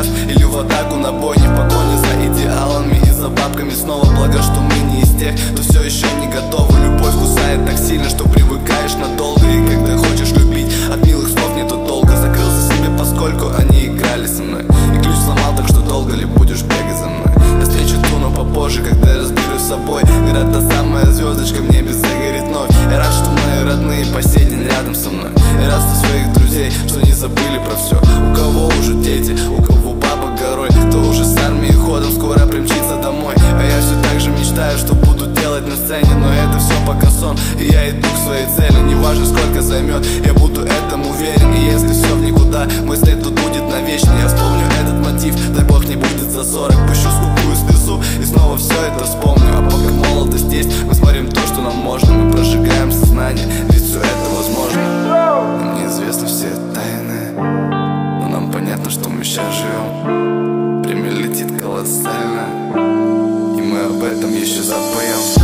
сейчас, или в атаку на бой, не в погоне за идеалами и за бабками снова. Благо, что мы не из тех, кто все еще не готовы. Любовь кусает так сильно, что привыкаешь надолго. И когда хочешь любить, от милых слов нету толка. Закрылся себе, поскольку они играли со мной, и ключ сломал, так что долго ли будешь бегать за мной? Я встречу ту, но попозже, когда разберусь с собой. Говорят, та самая звездочка в небе загорит вновь. Я рад, что мои родные по сей день рядом со мной. Я рад, что своих друзей, что не забыли про все. У кого уже дети, у кого папа горой, кто уже с армии ходом скоро примчится домой. А я все так же мечтаю, что буду делать на сцене, но это все пока сон, и я иду к своей цели. Неважно, сколько займет, я буду этому уверен. И если все в никуда, мой след тут будет навечно. Я вспомню этот мотив, дай бог не будет за 40. Пущу скупую слезу и снова все это вспомню. А пока молодость есть, мы смотрим то, что нам можно. Мы прожигаем сознание, ведь все это возможно. Нам неизвестны все тайны, но нам понятно, что мы сейчас живем. Время летит колоссально, и мы об этом еще запоем.